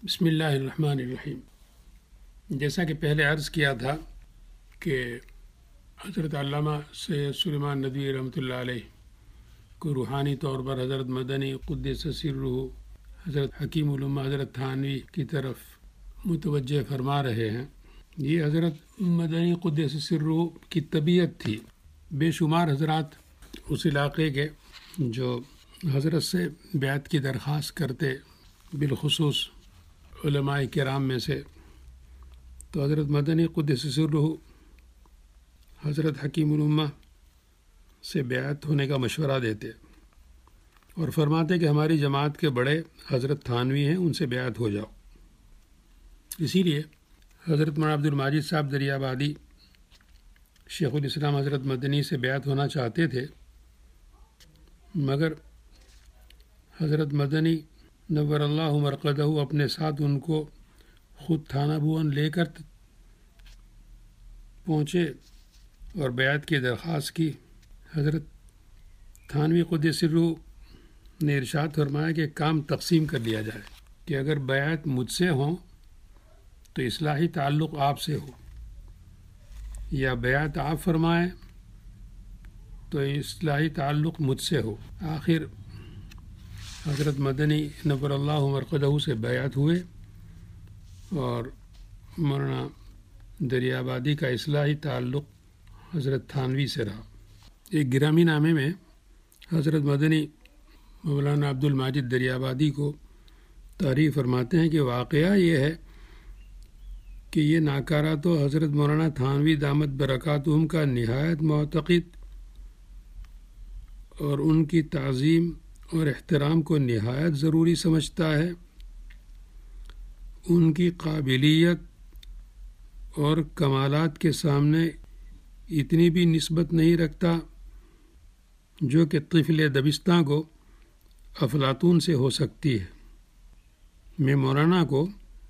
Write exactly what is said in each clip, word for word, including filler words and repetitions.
بسم اللہ الرحمن الرحیم۔ جیسا کہ پہلے عرض کیا تھا کہ حضرت علامہ سید سلیمان ندوی رحمۃ اللہ علیہ کو روحانی طور پر حضرت مدنی قدس سرہ حضرت حکیم الامہ حضرت تھانوی کی طرف متوجہ فرما رہے ہیں۔ یہ حضرت مدنی قدس سرہ کی طبیعت تھی۔ بے شمار حضرات اس علاقے کے جو حضرت سے بیعت کی درخواست کرتے، بالخصوص علماء کرام میں سے، تو حضرت مدنی قدس سرہ حضرت حکیم الامہ سے بیعت ہونے کا مشورہ دیتے اور فرماتے کہ ہماری جماعت کے بڑے حضرت تھانوی ہیں، ان سے بیعت ہو جاؤ۔ اسی لیے حضرت مولانا عبد الماجد صاحب دریابادی شیخ الاسلام حضرت مدنی سے بیعت ہونا چاہتے تھے، مگر حضرت مدنی نور اللہ مرقدہ اپنے ساتھ ان کو خود تھانہ بھون لے کر پہنچے اور بیعت کی درخواست کی۔ حضرت تھانوی قدس سرہ نے ارشاد فرمایا کہ کام تقسیم کر لیا جائے کہ اگر بیعت مجھ سے ہوں تو اصلاحی تعلق آپ سے ہو، یا بیعت آپ فرمائیں تو اصلاحی تعلق مجھ سے ہو۔ آخر حضرت مدنی نور اللہ مرقدہ سے بیعت ہوئے اور مولانا دریابادی کا اصلاحی تعلق حضرت تھانوی سے رہا۔ ایک گرامی نامے میں حضرت مدنی مولانا عبد الماجد دریابادی کو تعریف فرماتے ہیں کہ واقعہ یہ ہے کہ یہ ناکارہ تو حضرت مولانا تھانوی دامت برکاتہم کا نہایت معتقد اور ان کی تعظیم اور احترام کو نہایت ضروری سمجھتا ہے، ان کی قابلیت اور کمالات کے سامنے اتنی بھی نسبت نہیں رکھتا جو کہ طفل دبستاں کو افلاطون سے ہو سکتی ہے۔ میں مولانا کو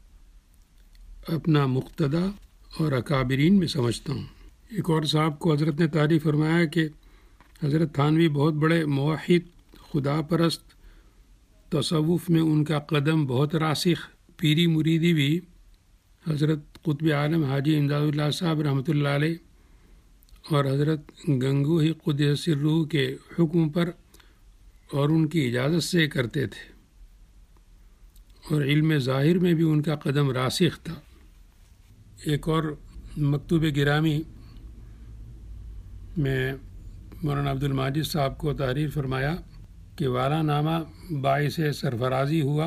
اپنا مقتدی اور اکابرین میں سمجھتا ہوں۔ ایک اور صاحب کو حضرت نے تعریف فرمایا کہ حضرت تھانوی بہت بڑے موحد، خدا پرست، تصوف میں ان کا قدم بہت راسخ، پیری مریدی بھی حضرت قطب عالم حاجی امداد اللہ صاحب رحمۃ اللہ علیہ اور حضرت گنگوہی قدس سرہ کے حکم پر اور ان کی اجازت سے کرتے تھے، اور علم ظاہر میں بھی ان کا قدم راسخ تھا۔ ایک اور مکتوب گرامی میں مولانا عبد الماجد صاحب کو تحریر فرمایا کہ والا نامہ باعث سرفرازی ہوا،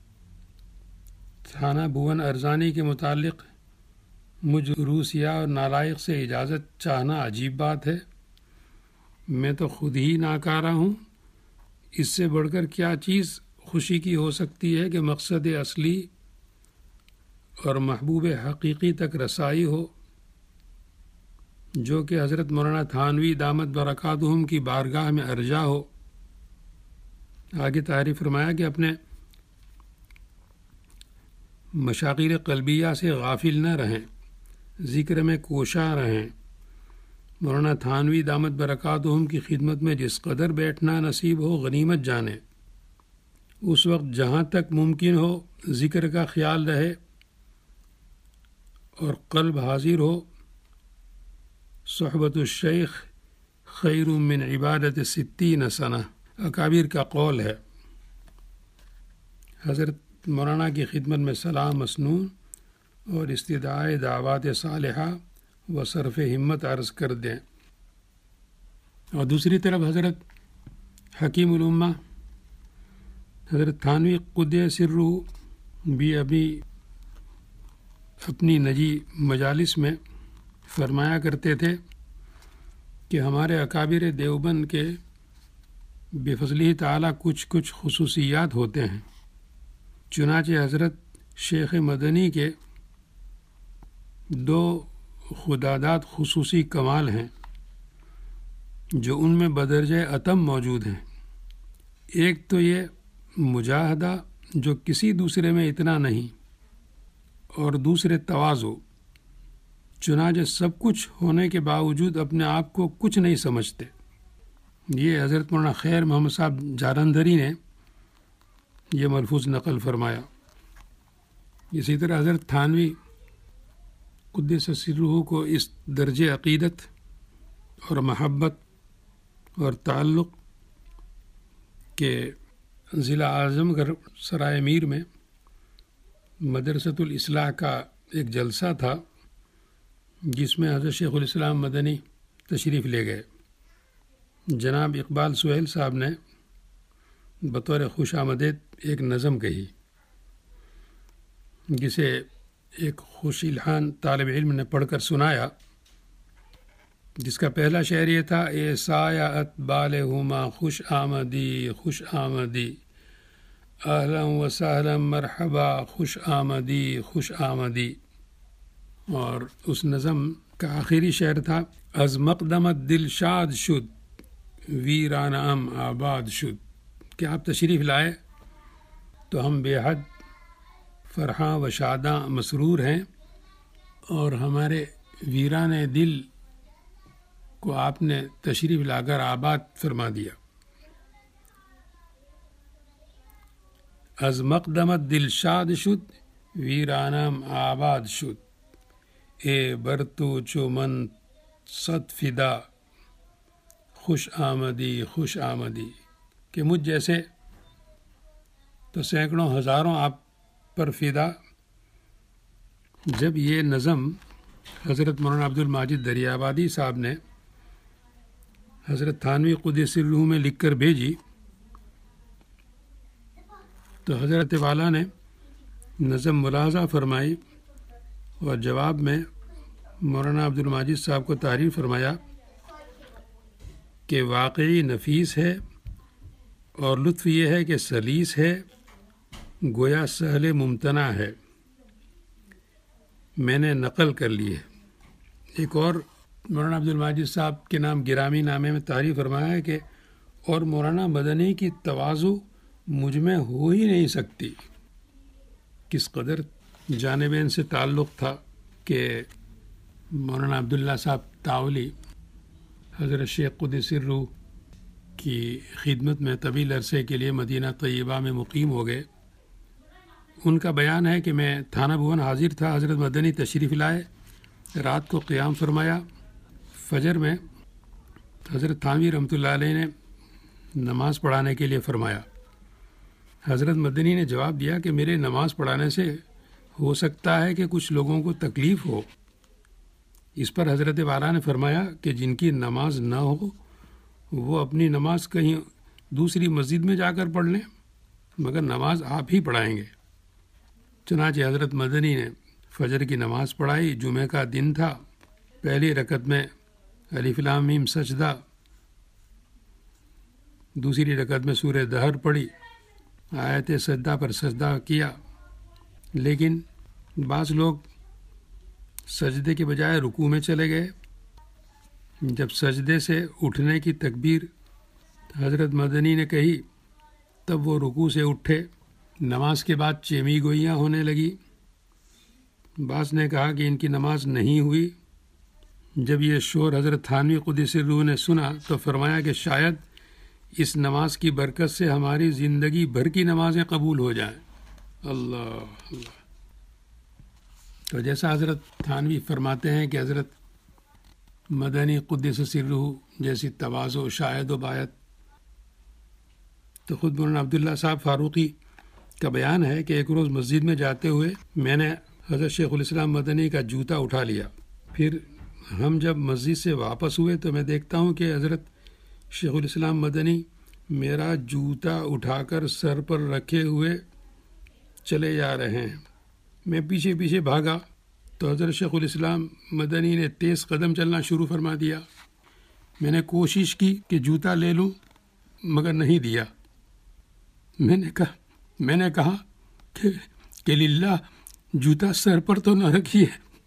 تھانہ بھون ارزانی کے متعلق مجھ روسیا اور نالائق سے اجازت چاہنا عجیب بات ہے۔ میں تو خود ہی ناکارہ ہوں، اس سے بڑھ کر کیا چیز خوشی کی ہو سکتی ہے کہ مقصد اصلی اور محبوب حقیقی تک رسائی ہو، جو کہ حضرت مولانا تھانوی دامت برکاتہم کی بارگاہ میں ارجا ہو۔ آگے تعریف فرمایا کہ اپنے مشاغل قلبیہ سے غافل نہ رہیں، ذکر میں کوشاں رہیں۔ مولانا تھانوی دامت برکاتہم کی خدمت میں جس قدر بیٹھنا نصیب ہو غنیمت جانیں۔ اس وقت جہاں تک ممکن ہو ذکر کا خیال رہے اور قلب حاضر ہو۔ صحبت الشیخ خیر من عبادت ستین سنہ، اکابر کا قول ہے۔ حضرت مولانا کی خدمت میں سلام مسنون اور استدعائے دعوات صالحہ و صرف ہمت عرض کر دیں۔ اور دوسری طرف حضرت حکیم الامہ حضرت تھانوی قدس سرہ بھی ابھی اپنی نجی مجالس میں فرمایا کرتے تھے کہ ہمارے اکابر دیوبند کے بفضلہ تعالیٰ کچھ کچھ خصوصیات ہوتے ہیں، چنانچہ حضرت شیخ مدنی کے دو خداداد خصوصی کمال ہیں جو ان میں بدرجہ اتم موجود ہیں۔ ایک تو یہ مجاہدہ جو کسی دوسرے میں اتنا نہیں، اور دوسرے تواضع، چنانچہ سب کچھ ہونے کے باوجود اپنے آپ کو کچھ نہیں سمجھتے۔ یہ حضرت مولانا خیر محمد صاحب جالندھری نے یہ ملفوظ نقل فرمایا۔ اسی طرح حضرت تھانوی قدس سرہ کو اس درجے عقیدت اور محبت اور تعلق کہ ضلع اعظم گڑھ سرائے میر میں مدرسۃ الاصلاح کا ایک جلسہ تھا جس میں حضرت شیخ الاسلام مدنی تشریف لے گئے. جناب اقبال سہیل صاحب نے بطور خوش آمدید ایک نظم کہی جسے ایک خوش الحان طالب علم نے پڑھ کر سنایا، جس کا پہلا شعر یہ تھا: اے سایہ بال ہما خوش آمدی خوش آمدی، اہلا و سہلا مرحبا خوش آمدی خوش آمدی. اور اس نظم کا آخری شعر تھا: از مقدمت دل شاد شد ویرانہ ام آباد شد. کہ آپ تشریف لائے تو ہم بے حد فرحاں و شاداں مسرور ہیں، اور ہمارے ویران دل کو آپ نے تشریف لا کر آباد فرما دیا. از مقدمت دل شاد شد ویرانم آباد شد، اے برتو چو من صد فدا خوش آمدی خوش آمدی. کہ مجھ جیسے تو سینکڑوں ہزاروں آپ پر فدا. جب یہ نظم حضرت مولانا عبد الماجد دریابادی صاحب نے حضرت تھانوی قدس سرہ میں لکھ کر بھیجی تو حضرت والا نے نظم ملاحظہ فرمائی اور جواب میں مولانا عبد الماجد صاحب کو تعریف فرمایا کہ واقعی نفیس ہے، اور لطف یہ ہے کہ سلیس ہے، گویا سہل ممتنع ہے. میں نے نقل کر لی ہے. ایک اور مولانا عبد الماجد صاحب کے نام گرامی نامے میں تعریف فرمایا ہے کہ اور مولانا مدنی کی تواضع مجھ میں ہو ہی نہیں سکتی. کس قدر جانبین سے تعلق تھا کہ مولانا عبداللہ صاحب تاولی حضرت شیخ قدس سرہ کی خدمت میں طویل عرصے کے لیے مدینہ طیبہ میں مقیم ہو گئے. ان کا بیان ہے کہ میں تھانہ بھون حاضر تھا، حضرت مدنی تشریف لائے، رات کو قیام فرمایا. فجر میں حضرت تھانوی رحمۃ اللہ علیہ نے نماز پڑھانے کے لیے فرمایا. حضرت مدنی نے جواب دیا کہ میرے نماز پڑھانے سے ہو سکتا ہے کہ کچھ لوگوں کو تکلیف ہو. اس پر حضرت والا نے فرمایا کہ جن کی نماز نہ ہو وہ اپنی نماز کہیں دوسری مسجد میں جا کر پڑھ لیں، مگر نماز آپ ہی پڑھائیں گے. چنانچہ حضرت مدنی نے فجر کی نماز پڑھائی. جمعہ کا دن تھا. پہلی رکعت میں الف لام میم سجدہ، دوسری رکعت میں سورہ دہر پڑھی، آیت سجدہ پر سجدہ کیا. لیکن بعض لوگ سجدے کے بجائے رکوع میں چلے گئے. جب سجدے سے اٹھنے کی تکبیر حضرت مدنی نے کہی تب وہ رکوع سے اٹھے. نماز کے بعد چیمی گوئیاں ہونے لگی. بعض نے کہا کہ ان کی نماز نہیں ہوئی. جب یہ شور حضرت تھانوی قدس سرہ نے سنا تو فرمایا کہ شاید اس نماز کی برکت سے ہماری زندگی بھر کی نمازیں قبول ہو جائیں. اللہ اللہ. تو جیسا حضرت تھانوی فرماتے ہیں کہ حضرت مدنی قدس سرہ جیسی تواضع شاید و باید، تو خود مولانا عبداللہ صاحب فاروقی کا بیان ہے کہ ایک روز مسجد میں جاتے ہوئے میں نے حضرت شیخ الاسلام مدنی کا جوتا اٹھا لیا. پھر ہم جب مسجد سے واپس ہوئے تو میں دیکھتا ہوں کہ حضرت شیخ الاسلام مدنی میرا جوتا اٹھا کر سر پر رکھے ہوئے چلے جا رہے ہیں. میں پیچھے پیچھے بھاگا تو حضرت شیخ الاسلام مدنی نے تیز قدم چلنا شروع فرما دیا. میں نے کوشش کی کہ جوتا لے لوں مگر نہیں دیا. میں نے کہا میں نے کہا کہ کہ للہ جوتا سر پر تو نہ رکھیے.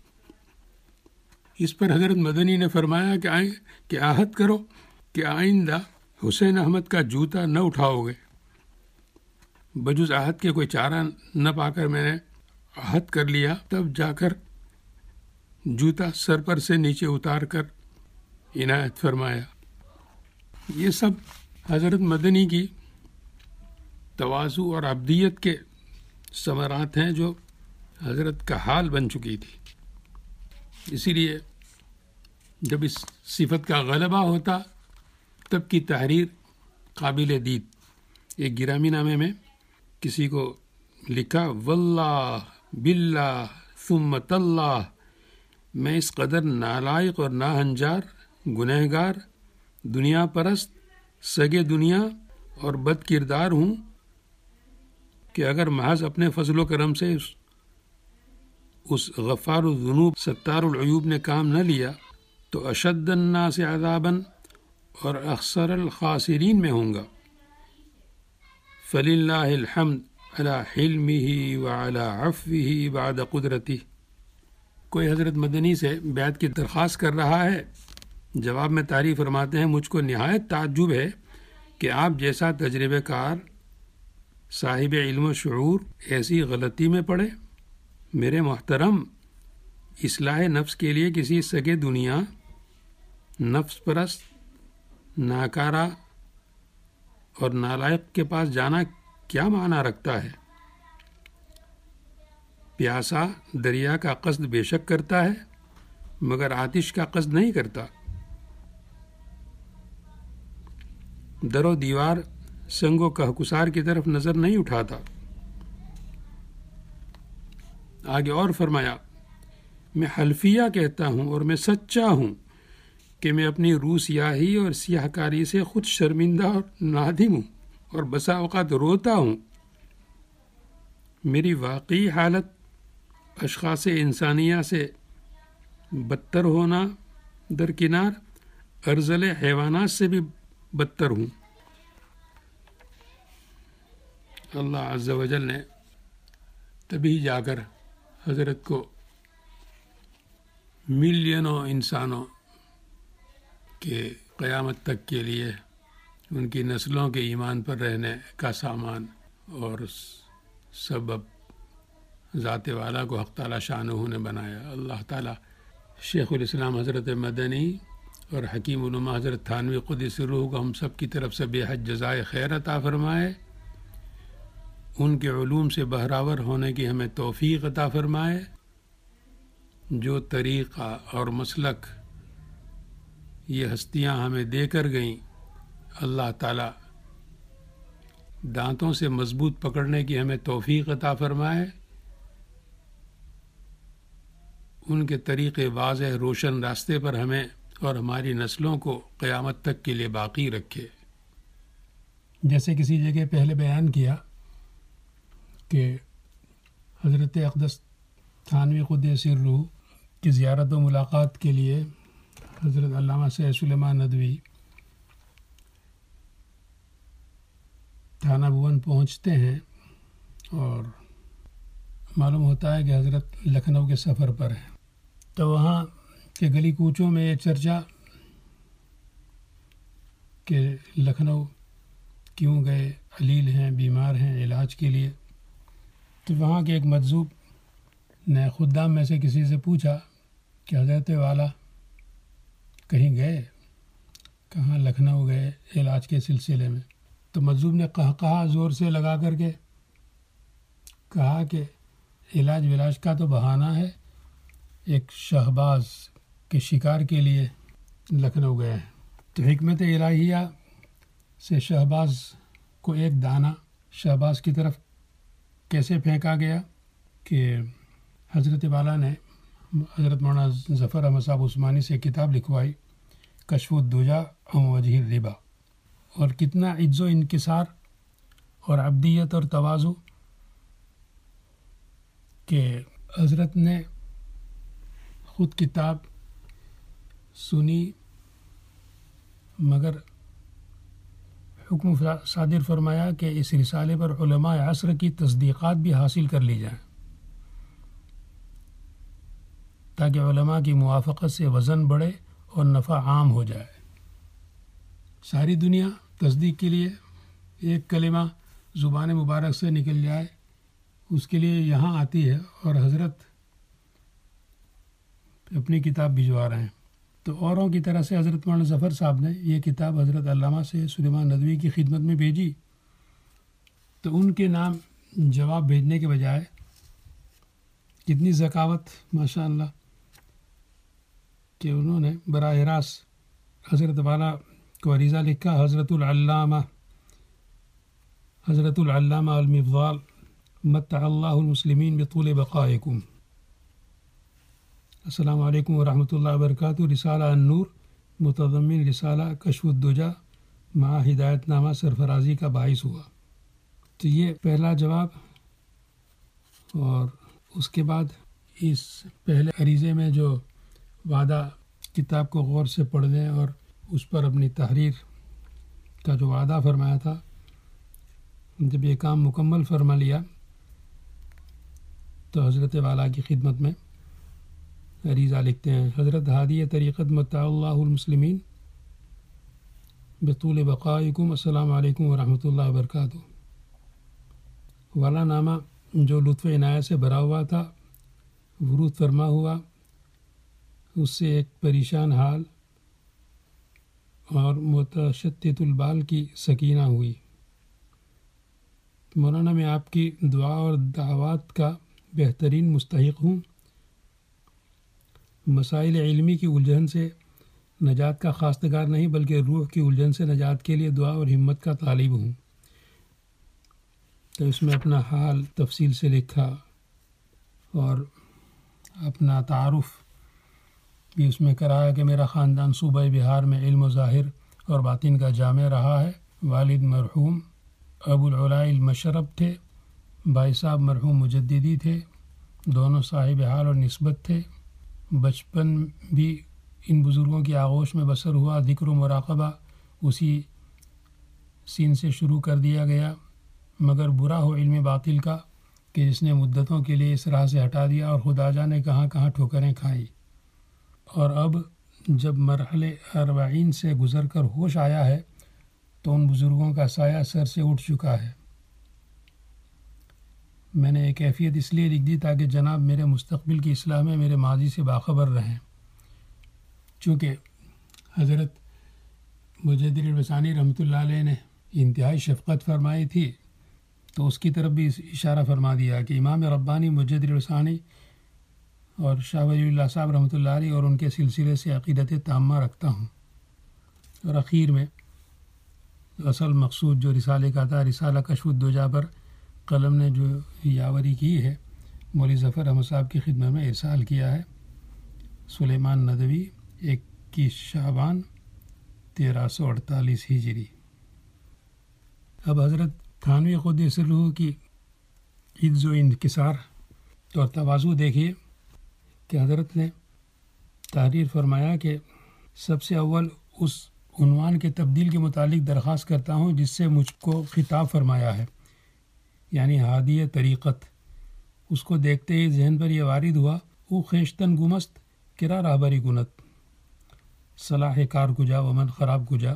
اس پر حضرت مدنی نے فرمایا کہ آئیں کہ عہد کرو کہ آئندہ حسین احمد کا جوتا نہ اٹھاؤ گے. بجز عہد کے کوئی چارہ نہ پا کر میں نے عہد کر لیا. تب جا کر جوتا سر پر سے نیچے اتار کر عنایت فرمایا. یہ سب حضرت مدنی کی تواضع اور عبدیت کے ثمرات ہیں جو حضرت کا حال بن چکی تھی. اسی لیے جب اس صفت کا غلبہ ہوتا تب کی تحریر قابل دید. ایک گرامی نامے میں کسی کو لکھا واللہ باللہ ثم تاللہ میں اس قدر نالائق اور ناہنجار گنہگار دنیا پرست سگے دنیا اور بد کردار ہوں کہ اگر محض اپنے فضل و کرم سے اس, اس غفار الذنوب ستار العیوب نے کام نہ لیا تو اشد الناس عذابا اور اخسر الخاسرین میں ہوں گا. فللہ الحمد علی حلمہ وعلی عفوہ بعد قدرتہ. کوئی حضرت مدنی سے بیعت کی درخواست کر رہا ہے. جواب میں تعریف فرماتے ہیں مجھ کو نہایت تعجب ہے کہ آپ جیسا تجربہ کار صاحب علم و شعور ایسی غلطی میں پڑے. میرے محترم، اصلاح نفس کے لیے کسی سگے دنیا، نفس پرست، ناکارہ اور نالائق کے پاس جانا کیا معنی رکھتا ہے؟ پیاسا دریا کا قصد بے شک کرتا ہے مگر آتش کا قصد نہیں کرتا. در و دیوار سنگ و کہکسار کی طرف نظر نہیں اٹھاتا. آگے اور فرمایا میں حلفیہ کہتا ہوں اور میں سچا ہوں کہ میں اپنی روح سیاہی اور سیاہ کاری سے خود شرمندہ اور نادم ہوں اور بسا اوقات روتا ہوں. میری واقعی حالت اشخاص انسانیہ سے بدتر ہونا درکنار ارذل حیوانات سے بھی بدتر ہوں. اللہ عز و جل نے تبھی جا کر حضرت کو ملینوں انسانوں کے قیامت تک کے لیے ان کی نسلوں کے ایمان پر رہنے کا سامان اور سبب ذات والا کو حق تعالی شانہ نے بنایا. اللہ تعالی شیخ الاسلام حضرت مدنی اور حکیم علماء حضرت تھانوی قدس روح کو ہم سب کی طرف سے بے حد جزائے خیر عطا فرمائے. ان کے علوم سے بہراور ہونے کی ہمیں توفیق عطا فرمائے. جو طریقہ اور مسلک یہ ہستیاں ہمیں دے کر گئیں اللہ تعالی دانتوں سے مضبوط پکڑنے کی ہمیں توفیق عطا فرمائے. ان کے طریقے واضح روشن راستے پر ہمیں اور ہماری نسلوں کو قیامت تک کے لیے باقی رکھے. جیسے کسی جگہ پہلے بیان کیا کہ حضرت اقدس تھانوی قدس الروح کی زیارت و ملاقات کے لیے حضرت علامہ سید سلیمان ندوی تھانہ بھون پہنچتے ہیں اور معلوم ہوتا ہے کہ حضرت لکھنؤ کے سفر پر ہیں. تو وہاں کے گلی کوچوں میں یہ چرچا کہ لکھنؤ کیوں گئے، علیل ہیں، بیمار ہیں، علاج کے لیے. تو وہاں کے ایک مجذوب نے خدام میں سے کسی سے پوچھا کہ حضرت والا کہیں گئے؟ کہاں؟ لکھنؤ گئے علاج کے سلسلے میں. تو مجذوب نے کہا کہا زور سے لگا کر کے کہا کہ علاج ولاج کا تو بہانہ ہے، ایک شہباز کے شکار کے لیے لکھنؤ گئے ہیں. تو حکمت الہیہ سے شہباز کو ایک دانہ شہباز کی طرف کیسے پھینکا گیا کہ حضرت والا نے حضرت مولانا ظفر احمد صاحب عثمانی سے کتاب لکھوائی کشف الدجا عن وجہ الربا، اور کتنا عجز و انکسار اور عبدیت اور تواضع کہ حضرت نے خود کتاب سنی مگر حکم صادر فرمایا کہ اس رسالے پر علماء عصر کی تصدیقات بھی حاصل کر لی جائیں تاکہ علماء کی موافقت سے وزن بڑھے اور نفع عام ہو جائے. ساری دنیا تصدیق کے لیے ایک کلمہ زبان مبارک سے نکل جائے اس کے لیے یہاں آتی ہے، اور حضرت اپنی کتاب بھجوا رہے ہیں. تو اوروں کی طرح سے حضرت مولانا ظفر صاحب نے یہ کتاب حضرت علامہ سے سلیمان ندوی کی خدمت میں بھیجی. تو ان کے نام جواب بھیجنے کے بجائے کتنی ذکاوت ماشاء اللہ کہ انہوں نے براہ راست حضرت والا کو عریضہ لکھا. حضرت العلامہ حضرت العلامہ المفضال متع اللہ المسلمین بطول بقائکم. السلام علیکم ورحمۃ اللہ وبرکاتہ. رسالہ النور متضمن رسالہ کشف الدجا مع ہدایت نامہ سرفرازی کا باعث ہوا. تو یہ پہلا جواب. اور اس کے بعد اس پہلے عریضے میں جو وعدہ کتاب کو غور سے پڑھنے اور اس پر اپنی تحریر کا جو وعدہ فرمایا تھا، جب یہ کام مکمل فرما لیا تو حضرت والا کی خدمت میں عریضہ لکھتے ہیں. حضرت ہادی طریقت متع اللہ المسلمین بطول بقائکم. السلام علیکم ورحمۃ اللہ وبرکاتہ. والا نامہ جو لطف عنایت سے بھرا ہوا تھا ورود فرما ہوا، اس سے ایک پریشان حال اور متشتت البال کی سکینہ ہوئی. مولانا میں آپ کی دعا اور دعوات کا بہترین مستحق ہوں. مسائل علمی کی الجھن سے نجات کا خواستگار نہیں بلکہ روح کی الجھن سے نجات کے لیے دعا اور ہمت کا طالب ہوں. تو اس میں اپنا حال تفصیل سے لکھا اور اپنا تعارف بھی اس میں کرایا کہ میرا خاندان صوبہ بہار میں علم و ظاہر اور باطن کا جامع رہا ہے. والد مرحوم ابو العلاء المشرب تھے، بھائی صاحب مرحوم مجددی تھے، دونوں صاحب حال اور نسبت تھے. بچپن بھی ان بزرگوں کی آغوش میں بسر ہوا. ذکر و مراقبہ اسی سین سے شروع کر دیا گیا، مگر برا ہو علم باطل کا کہ جس نے مدتوں کے لیے اس راہ سے ہٹا دیا اور خدا جانے کہاں کہاں ٹھوکریں کھائی. اور اب جب مرحلے اربعین سے گزر کر ہوش آیا ہے تو ان بزرگوں کا سایہ سر سے اٹھ چکا ہے. میں نے ایک کیفیت اس لیے لکھ دی تاکہ جناب میرے مستقبل کی اصلاح میں میرے ماضی سے باخبر رہیں. چونکہ حضرت مجدد الرسانی رحمۃ اللہ علیہ نے انتہائی شفقت فرمائی تھی تو اس کی طرف بھی اشارہ فرما دیا کہ امام ربانی مجدد الرسانی اور شاہ ولی اللہ صاحب رحمۃ اللہ علیہ اور ان کے سلسلے سے عقیدت تامہ رکھتا ہوں. اور اخیر میں اصل مقصود جو رسالے کا تھا، رسالہ کشف الدجا پر قلم نے جو یاوری کی ہے مولوی ظفر احمد صاحب کی خدمت میں ارسال کیا ہے. سلیمان ندوی، اکیس شعبان تیرہ سو اڑتالیس ہجری. اب حضرت تھانوی قدس سرہ کی عز و انکسار اور تواضع دیکھیے کہ حضرت نے تحریر فرمایا کہ سب سے اول اس عنوان کے تبدیل کے متعلق درخواست کرتا ہوں جس سے مجھ کو خطاب فرمایا ہے، یعنی ہادی طریقت. اس کو دیکھتے ہی ذہن پر یہ وارد ہوا او خیشتن گمست کرا رہبری کنت صلاح کار کجا ومن خراب کجا.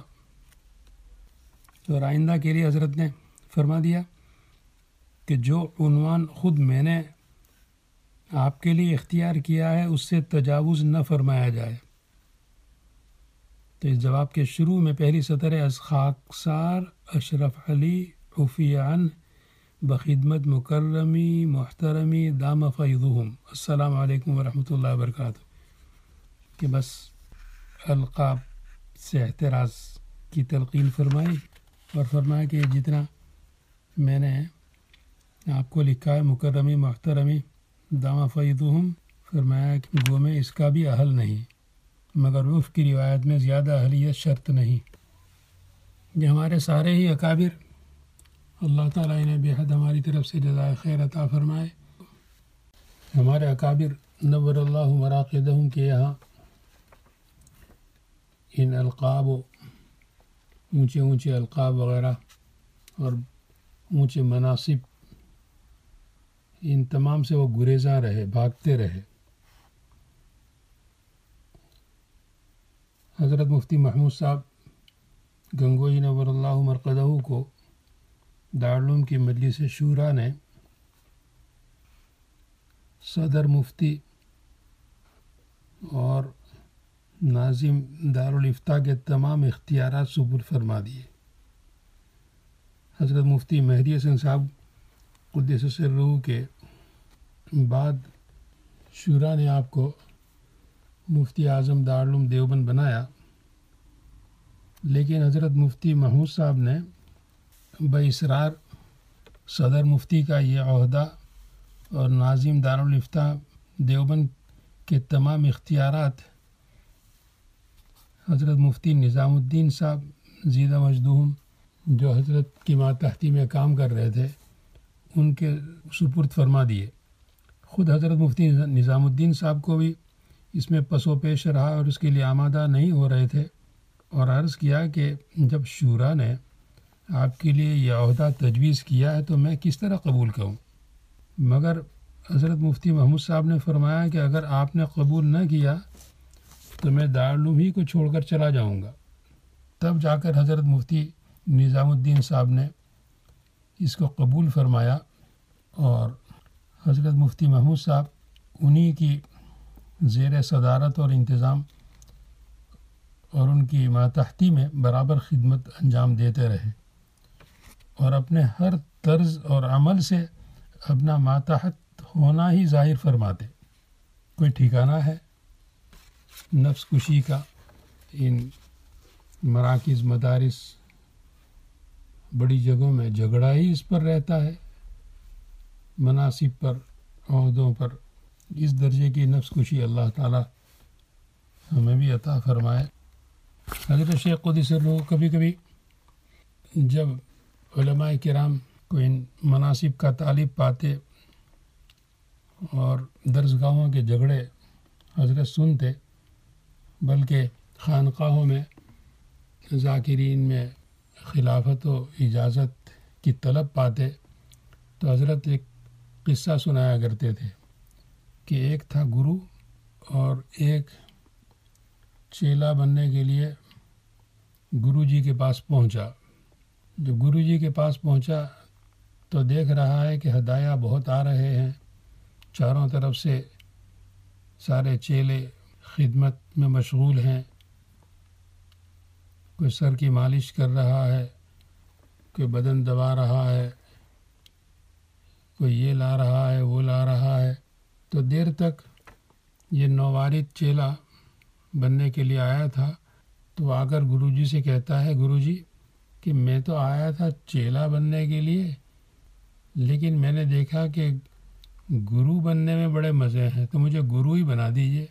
اور آئندہ کے لیے حضرت نے فرما دیا کہ جو عنوان خود میں نے آپ کے لیے اختیار کیا ہے اس سے تجاوز نہ فرمایا جائے. تو اس جواب کے شروع میں پہلی سطر ہے: از خاکسار اشرف علی عفی عنہ بخدمت مکرمی محترمی دام فیضہم. السلام علیکم ورحمۃ اللہ وبرکاتہ. کہ بس القاب سے احتراز کی تلقین فرمائی اور فرمایا کہ جتنا میں نے آپ کو لکھا ہے مکرمی محترمی دام فیضہم، فرمایا کہ گو میں اس کا بھی اہل نہیں، مگر عرف کی روایت میں زیادہ اہلیت شرط نہیں. یہ ہمارے سارے ہی اکابر، اللہ تعالیٰ انہیں بے حد ہماری طرف سے جزائے خیر عطا فرمائے. ہمارے اکابر نور اللہ مراقدہم کے یہاں ان القاب و اونچے اونچے القاب وغیرہ اور اونچے مناصب، ان تمام سے وہ گریزاں رہے، بھاگتے رہے. حضرت مفتی محمود صاحب گنگوئی نور اللہ مرقدہ کو دارالعلوم کی مجلس شورا نے صدر مفتی اور ناظم دارالافتاء کے تمام اختیارات سپرد فرما دیے. حضرت مفتی مہدی حسن صاحب قدس سرہ کے بعد شورا نے آپ کو مفتی اعظم دارالعلوم دیوبند بنایا، لیکن حضرت مفتی محمود صاحب نے باصرار صدر مفتی کا یہ عہدہ اور ناظم دارالفتاء دیوبند کے تمام اختیارات حضرت مفتی نظام الدین صاحب زیدہ مجدوم جو حضرت کی ماتحتی میں کام کر رہے تھے ان کے سپرد فرما دیے۔ خود حضرت مفتی نظام الدین صاحب کو بھی اس میں پس و پیش رہا اور اس کے لیے آمادہ نہیں ہو رہے تھے، اور عرض کیا کہ جب شورا نے آپ کے لیے یہ عہدہ تجویز کیا ہے تو میں کس طرح قبول کروں؟ مگر حضرت مفتی محمود صاحب نے فرمایا کہ اگر آپ نے قبول نہ کیا تو میں دارالعلوم ہی کو چھوڑ کر چلا جاؤں گا۔ تب جا کر حضرت مفتی نظام الدین صاحب نے اس کو قبول فرمایا، اور حضرت مفتی محمود صاحب انہی کی زیر صدارت اور انتظام اور ان کی ماتحتی میں برابر خدمت انجام دیتے رہے، اور اپنے ہر طرز اور عمل سے اپنا ماتحت ہونا ہی ظاہر فرماتے۔ کوئی ٹھکانہ ہے نفس کشی کا؟ ان مراکز، مدارس، بڑی جگہوں میں جھگڑا ہی اس پر رہتا ہے، مناصب پر، عہدوں پر۔ اس درجے کی نفس کشی اللہ تعالی ہمیں بھی عطا فرمائے۔ حضرت شیخ قدس الروح کبھی کبھی جب علماء کرام کو ان مناصب کا طالب پاتے اور درسگاہوں کے جھگڑے حضرت سنتے، بلکہ خانقاہوں میں ذاکرین میں خلافت و اجازت کی طلب پاتے تو حضرت ایک قصہ سنایا کرتے تھے کہ ایک تھا گرو اور ایک چیلا بننے کے لیے گرو جی کے پاس پہنچا۔ جو گرو جی کے پاس پہنچا تو دیکھ رہا ہے کہ ہدایہ بہت آ رہے ہیں، چاروں طرف سے سارے چیلے خدمت میں مشغول ہیں، کوئی سر کی مالش کر رہا ہے، کوئی بدن دبا رہا ہے، کوئی یہ لا رہا ہے، وہ لا رہا ہے۔ تو دیر تک یہ نووارد چیلا بننے کے لیے آیا تھا، تو آ کر گرو جی سے کہتا ہے، گرو جی کہ میں تو آیا تھا چیلا بننے کے لیے، لیکن میں نے دیکھا کہ گرو بننے میں بڑے مزے ہیں، تو مجھے گرو ہی بنا دیجئے۔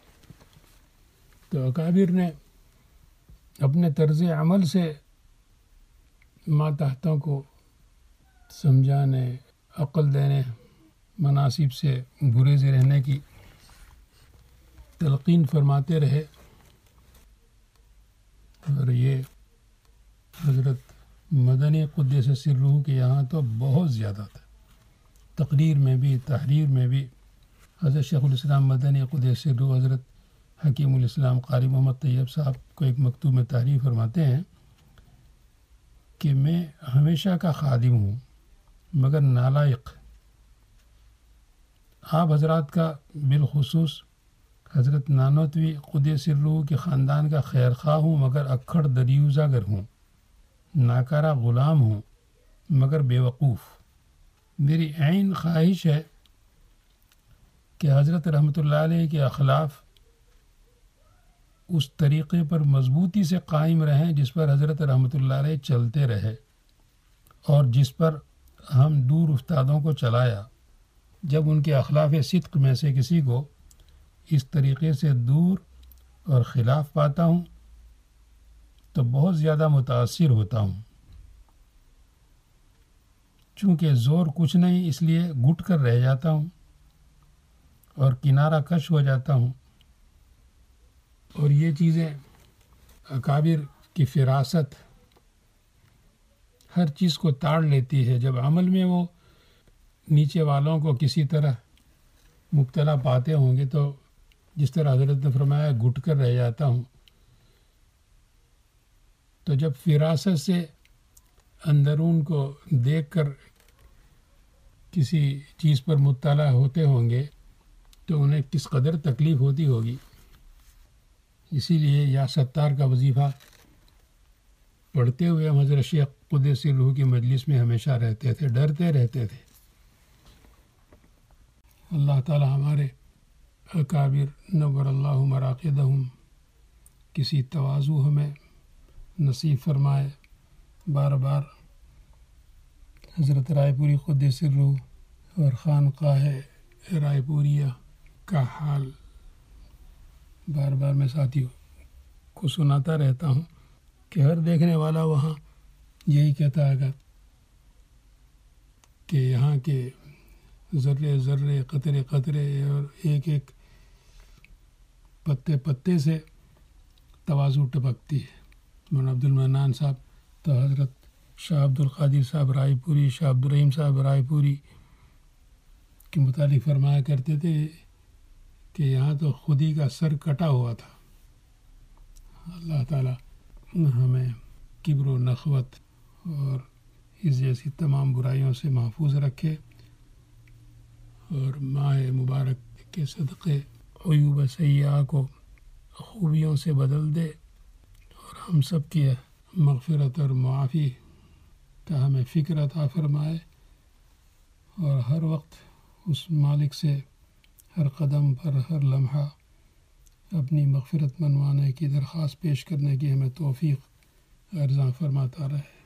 تو اکابر نے اپنے طرز عمل سے ماتحتوں کو سمجھانے، عقل دینے، مناسب سے گریز رہنے کی تلقین فرماتے رہے، اور یہ حضرت مدنی قدس سرہ کے یہاں تو بہت زیادہ تھا۔ تقریر میں بھی، تحریر میں بھی حضرت شیخ الاسلام مدنی قدس سرہ حضرت حکیم الاسلام قاری محمد طیب صاحب کو ایک مکتوب میں تحریر فرماتے ہیں کہ میں ہمیشہ کا خادم ہوں مگر نالائق۔ آپ حضرات کا بالخصوص حضرت نانوتوی قدس سرہ کے خاندان کا خیر خواہ ہوں مگر اکھڑ دریوزہ گر ہوں، ناکارہ غلام ہوں مگر بے وقوف۔ میری عین خواہش ہے کہ حضرت رحمۃ اللہ علیہ کے اخلاف اس طریقے پر مضبوطی سے قائم رہیں جس پر حضرت رحمۃ اللہ علیہ چلتے رہے اور جس پر ہم دور افتادوں کو چلایا۔ جب ان کے اخلاف صدق میں سے کسی کو اس طریقے سے دور اور خلاف پاتا ہوں تو بہت زیادہ متاثر ہوتا ہوں، چونکہ زور کچھ نہیں، اس لیے گھٹ کر رہ جاتا ہوں اور کنارہ کش ہو جاتا ہوں۔ اور یہ چیزیں اکابر کی فراست ہر چیز کو تاڑ لیتی ہے۔ جب عمل میں وہ نیچے والوں کو کسی طرح مبتلا پاتے ہوں گے تو جس طرح حضرت نے فرمایا گھٹ کر رہ جاتا ہوں، تو جب فراست سے اندرون کو دیکھ کر کسی چیز پر مطلع ہوتے ہوں گے تو انہیں کس قدر تکلیف ہوتی ہوگی۔ اسی لیے یا ستار کا وظیفہ پڑھتے ہوئے ہم حضرت شیخ قدس سرہ کی مجلس میں ہمیشہ رہتے تھے، ڈرتے رہتے تھے۔ اللہ تعالی ہمارے اکابر نور اللہ مراقدہم، کسی تواضع ہمیں نصیب فرمائے۔ بار بار حضرت رائے پوری قدس الروح اور خانقاہ رائے پوریہ کا حال بار بار میں ساتھیوں کو سناتا رہتا ہوں کہ ہر دیکھنے والا وہاں یہی کہتا ہے کہ یہاں کے ذرے ذرے قطرے قطرے اور ایک ایک پتے پتے سے تواضع ٹپکتی ہے۔ مولانا عبد المنان صاحب تو حضرت شاہ عبد القادر صاحب رائے پوری، شاہ عبد الرحیم صاحب رائے پوری کے متعلق فرمایا کرتے تھے کہ یہاں تو خودی کا سر کٹا ہوا تھا۔ اللہ تعالیٰ ہمیں کبر و نخوت اور اس جیسی تمام برائیوں سے محفوظ رکھے، اور ماہ مبارک کے صدقے عیوب سیئہ کو خوبیوں سے بدل دے، اور ہم سب کی مغفرت اور معافی کا ہمیں فکر عطا فرمائے، اور ہر وقت اس مالک سے ہر قدم پر ہر لمحہ اپنی مغفرت منوانے کی درخواست پیش کرنے کی ہمیں توفیق عرضاں فرماتا رہے۔